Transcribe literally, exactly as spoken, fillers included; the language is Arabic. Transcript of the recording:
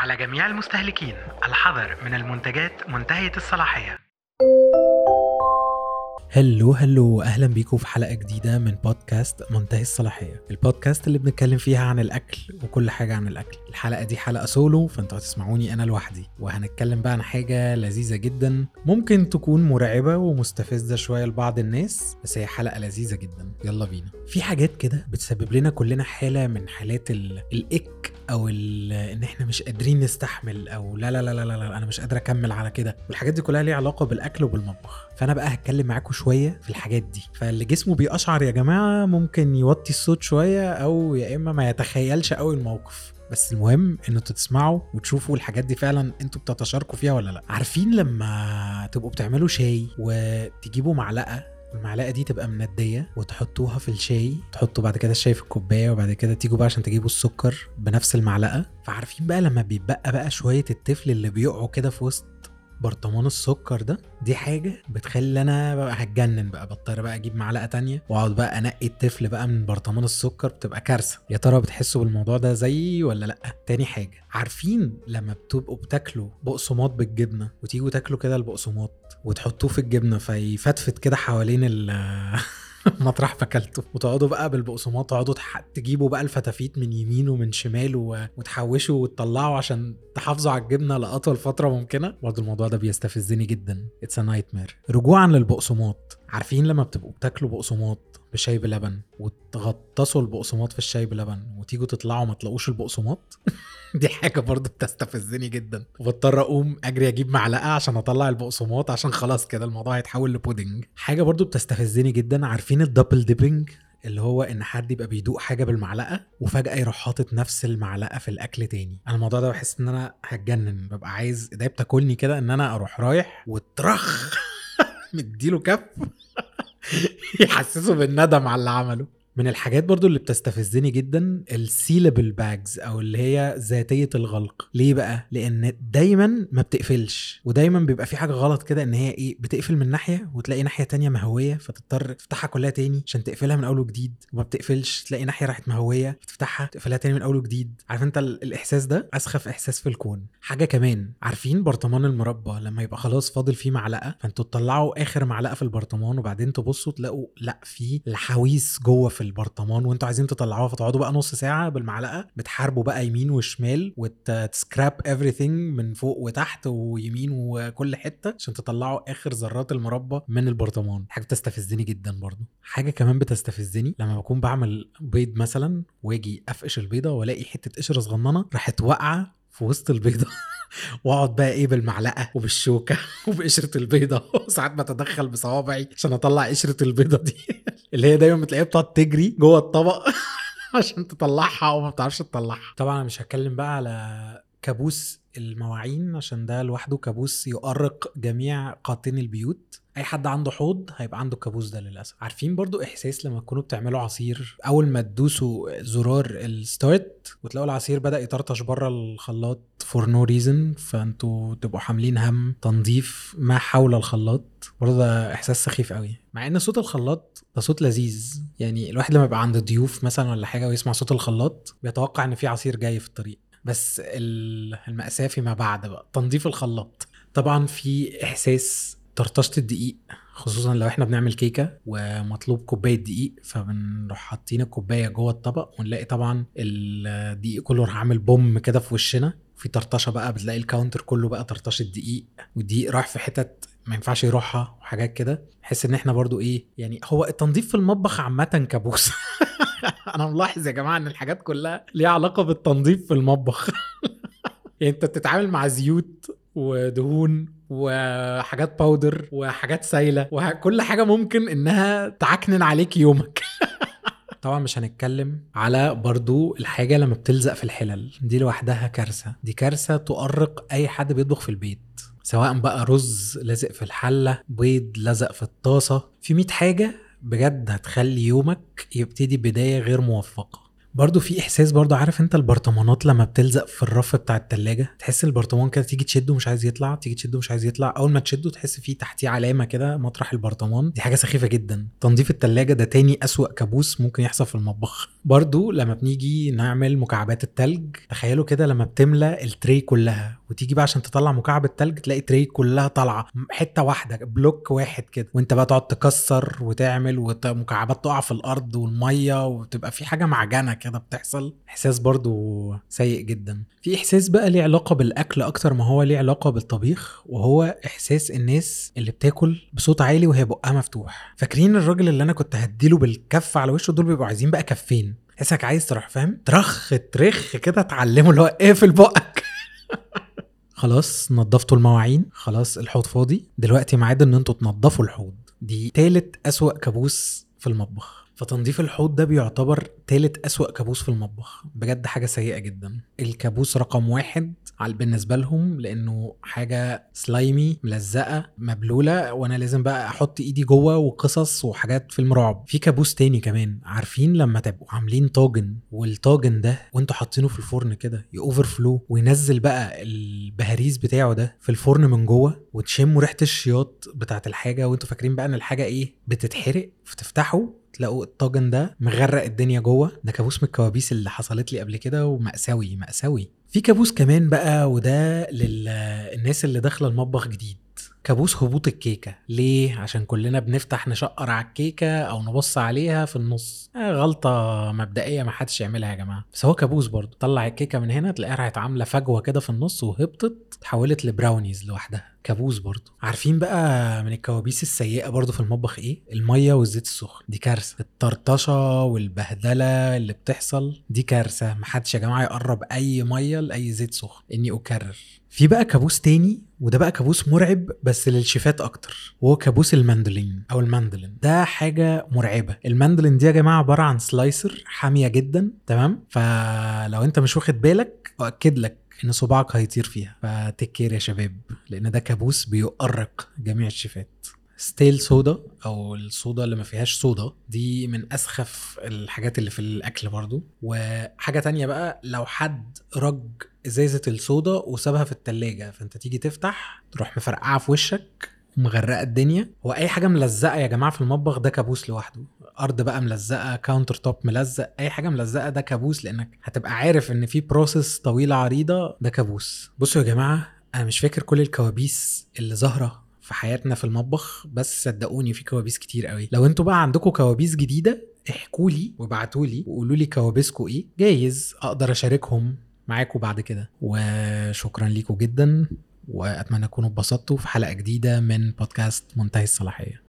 على جميع المستهلكين الحذر من المنتجات منتهية الصلاحية. هلو هلو اهلا بيكم في حلقة جديدة من بودكاست منتهي الصلاحية، البودكاست اللي بنتكلم فيها عن الاكل وكل حاجة عن الاكل. الحلقة دي حلقة سولو، فانتوا هتسمعوني انا لوحدي، وهنتكلم بقى عن حاجة لذيذة جدا، ممكن تكون مرعبة ومستفزة شوية لبعض الناس، بس هي حلقة لذيذة جدا. يلا بينا. في حاجات كده بتسبب لنا كلنا حالة من حالات الاك او ان احنا مش قادرين نستحمل، او لا لا لا لا لا انا مش قادر اكمل على كده، والحاجات دي كلها ليها علاقة بالاكل وبالمطبخ. فانا بقى هتكلم معاكم شوية في الحاجات دي. فاللي جسمه بيقشعر يا جماعة ممكن يوطي الصوت شوية، او يا اما ما يتخيلش قوي الموقف، بس المهم انه تسمعوا وتشوفوا الحاجات دي فعلا انتوا بتتشاركوا فيها ولا لا. عارفين لما تبقوا بتعملوا شاي وتجيبوا معلقة، المعلقة دي تبقى مندية وتحطوها في الشاي، تحطوا بعد كده الشاي في الكوباية، وبعد كده تيجوا بقى عشان تجيبوا السكر بنفس المعلقة. فعارفين بقى لما بيبقى بقى شوية التفل اللي بيقعوا كده في وسط برطمان السكر ده، دي حاجة بتخلي انا بقى هتجنن بقى، بضطر بقى اجيب معلقة تانية واقعد بقى انقي التفل بقى من برطمان السكر، بتبقى كارثة. يا ترى بتحسوا بالموضوع ده زيي ولا لا؟ تاني حاجة، عارفين لما بتبقوا بتاكلوا بقسماط بالجبنة وتيجوا تاكلوا كده البقسماط وتحطوه في الجبنة فيفتفت كده حوالين ال مطرح فاكلته، وتقعدوا بقى بالبقسماط تقعدوا تجيبوا بقى الفتافيت من يمين ومن شمال وتحوشوا وتطلعوا عشان تحافظوا على الجبنة لأطول فترة ممكنة. برضو الموضوع ده بيستفزني جدا. It's a nightmare. رجوعا للبقسماط، عارفين لما بتبقوا بتاكلوا بقسماط بشاي بلبن وتغطسوا البقسماط في الشاي بلبن وتيجوا تطلعوا ما تلاقوش البقسماط؟ دي حاجة برضو بتستفزني جدا، وبضطر اقوم اجري اجيب معلقة عشان اطلع البقسماط، عشان خلاص كده الموضوع هيتحول لبودنج. حاجة برضو بتستفزني جدا، عارفين الدبل ديبنج، اللي هو ان حد يبقى بيدوق حاجة بالمعلقة وفجأة يروح حاطط نفس المعلقة في الاكل تاني. انا الموضوع ده بحس ان انا هتجنن، ببقى عايز ايديا بتاكلني كده ان انا اروح رايح وترخ مديله كف يحسسه بالندم على اللي عمله. من الحاجات برضو اللي بتستفزني جدا السيلابل باجز، او اللي هي ذاتية الغلق. ليه بقى؟ لان دايما ما بتقفلش، ودايما بيبقى في حاجة غلط كده، ان هي ايه، بتقفل من ناحية وتلاقي ناحية تانية مهوية فتضطر تفتحها كلها تاني عشان تقفلها من اول وجديد، وما بتقفلش تلاقي ناحية راحت مهوية فتفتحها تقفلها تاني من اول وجديد. عارف انت الاحساس ده؟ اسخف احساس في الكون. حاجة كمان، عارفين برطمان المربى لما يبقى خلاص فاضل فيه معلقة، فانتوا تطلعوا اخر معلقة في البرطمان وبعدين تبصوا تلاقوا لا، في الحويس جوه في البرطمان وانتوا عايزين تطلعوها، فتقعدوا بقى نص ساعة بالمعلقة بتحاربوا بقى يمين وشمال وتسكراب everything من فوق وتحت ويمين وكل حتة عشان تطلعوا اخر ذرات المربى من البرطمان. حاجة بتستفزني جدا برضو. حاجة كمان بتستفزني لما بكون بعمل بيض مثلا واجي افقش البيضة والاقي حتة قشرة صغننة راحت واقعة في وسط البيضة واقعد بقى ايه بالمعلقه وبالشوكه وبقشره البيضه، وساعات بتدخل بصوابعي عشان اطلع قشره البيضه دي اللي هي دايما بتلاقيها بتقعد تجري جوه الطبق عشان تطلعها وما بتعرفش تطلعها. طبعا انا مش هتكلم بقى على كابوس المواعين عشان ده لوحده كابوس يؤرق جميع قاطني البيوت. اي حد عنده حوض هيبقى عنده الكابوس ده للاسف. عارفين برضو احساس لما تكونوا بتعملوا عصير، اول ما تدوسوا زرار الستارت وتلاقوا العصير بدأ يطرطش بره الخلاط for no reason، فانتوا تبقوا حاملين هم تنظيف ما حول الخلاط. برضو ده احساس سخيف قوي، مع ان صوت الخلاط ده صوت لذيذ. يعني الواحد لما يبقى عنده ضيوف مثلا ولا حاجه ويسمع صوت الخلاط بيتوقع ان في عصير جاي في الطريق، بس المأساة فيما بعد بقى تنظيف الخلاط. طبعا في احساس طرطشة الدقيق، خصوصا لو احنا بنعمل كيكة ومطلوب كوباية دقيق، فبنروح حاطين الكوباية جوه الطبق ونلاقي طبعا الدقيق كله راح عامل بوم كده في وشنا، في طرطشة بقى، بتلاقي الكاونتر كله بقى طرطشة دقيق، والدقيق راح في حتت ما ينفعش يروحها وحاجات كده. حس ان احنا برضو ايه، يعني هو التنظيف في المطبخ عامة كابوس. انا ملاحظ يا جماعة ان الحاجات كلها ليها علاقة بالتنظيف في المطبخ. يعني انت بتتعامل مع زيوت ودهون وحاجات باودر وحاجات سايلة وكل حاجة ممكن انها تعكنن عليك يومك. طبعا مش هنتكلم على برضو الحاجة لما بتلزق في الحلل، دي لوحدها كارثة. دي كارثة تؤرق اي حد بيطبخ في البيت، سواء بقى رز لازق في الحلة، بيض لزق في الطاسة، في مية حاجة بجد هتخلي يومك يبتدي بداية غير موفقة. برضو في احساس، برضو عارف انت البرطمانات لما بتلزق في الرف بتاع التلاجة، تحس البرطمان كده تيجي تشده مش عايز يطلع، تيجي تشده مش عايز يطلع، اول ما تشده تحس فيه تحتيه علامة كده مطرح البرطمان. دي حاجة سخيفة جدا. تنظيف التلاجة ده تاني اسوأ كابوس ممكن يحصل في المطبخ. برضو لما بنيجي نعمل مكعبات التلج، تخيلوا كده لما بتملى التري كلها وتيجي بقى عشان تطلع مكعب التلج تلاقي تري كلها طالعه حته واحده، بلوك واحد كده، وانت بقى تقعد تكسر وتعمل ومكعبات تقع في الارض والميه وتبقى في حاجه معجنه كده بتحصل. احساس برضو سيء جدا. في احساس بقى ليه علاقه بالاكل اكتر ما هو ليه علاقه بالطبيخ، وهو احساس الناس اللي بتاكل بصوت عالي وهي بقها مفتوح. فاكرين الراجل اللي انا كنت هديله بالكف على وشه؟ دول بيبقوا عايزين بقى كفين، تحسك عايز تروح فاهم ترخ ترخ كده تعلمه اللي هو اقفل بقك. خلاص نظفتوا المواعين، خلاص الحوض فاضي، دلوقتي ميعاد ان انتوا تنظفوا الحوض. دي تالت اسوأ كابوس في المطبخ. فتنظيف الحوض ده بيعتبر تالت أسوأ كابوس في المطبخ، بجد حاجة سيئة جدا. الكابوس رقم واحد على بالنسبة لهم لأنه حاجة سلايمي ملزقة مبلولة، وأنا لازم بقى أحط إيدي جوه وقصص وحاجات فيلم رعب. في كابوس تاني كمان، عارفين لما تبقوا عاملين طاجن والطاجن ده وانتوا حاطينه في الفرن كده يأوفر فلو وينزل بقى البهاريز بتاعه ده في الفرن من جوه، وتشموا ريحة الشياط بتاعت الحاجة وانتوا فاكرين بقى ان الحاجة ايه بتتحرق، فتفتحوا تلاقوا الطاجن ده مغرق الدنيا جوه. ده كابوس من الكوابيس اللي حصلت لي قبل كده ومأساوي مأساوي. في كابوس كمان بقى، وده للناس اللي داخله المطبخ جديد، كابوس هبوط الكيكه. ليه؟ عشان كلنا بنفتح نشقر على الكيكه او نبص عليها في النص. آه غلطه مبدئيه ما حدش يعملها يا جماعه، بس هو كابوس برضو. طلع الكيكه من هنا تلاقيها راحت عامله فجوه كده في النص وهبطت اتحولت لبراونيز لوحدها. كابوس برضو. عارفين بقى من الكوابيس السيئه برضو في المطبخ ايه؟ الميه والزيت السخن. دي كارثه. الطرطشه والبهدله اللي بتحصل دي كارثه. محدش يا جماعه يقرب اي ميه لاي زيت سخن. اني اكرر. في بقى كابوس تاني، وده بقى كابوس مرعب بس للشيفات اكتر، وهو كابوس الماندولين او الماندولين. ده حاجه مرعبه. الماندولين دي يا جماعه عباره عن سلايسر حاميه جدا، تمام؟ فلو انت مش واخد بالك اؤكد لك ان صباعك هيطير فيها، فتكير يا شباب، لان ده كابوس بيؤرق جميع الشيفات. ستيل صودا او الصودا اللي ما فيهاش صودا دي من اسخف الحاجات اللي في الاكل برضو. وحاجه تانية بقى، لو حد رج ازازه الصودا وسابها في التلاجة فانت تيجي تفتح تروح مفرقعه في وشك ومغرقه الدنيا. هو اي حاجه ملزقه يا جماعه في المطبخ ده كابوس لوحده. ارض بقى ملزقه، كاونتر توب ملزق، اي حاجه ملزقه ده كابوس، لانك هتبقى عارف ان في بروسيس طويله عريضه. ده كابوس. بصوا يا جماعه، انا مش فاكر كل الكوابيس اللي ظاهره في حياتنا في المطبخ، بس صدقوني في كوابيس كتير قوي. لو انتوا بقى عندكم كوابيس جديده احكوا لي وابعتوا لي وقولوا لي كوابيسكم ايه، جايز اقدر اشاركهم معاكم بعد كده. وشكرا ليكم جدا، واتمنى تكونوا اتبسطتوا في حلقه جديده من بودكاست منتهي الصلاحيه.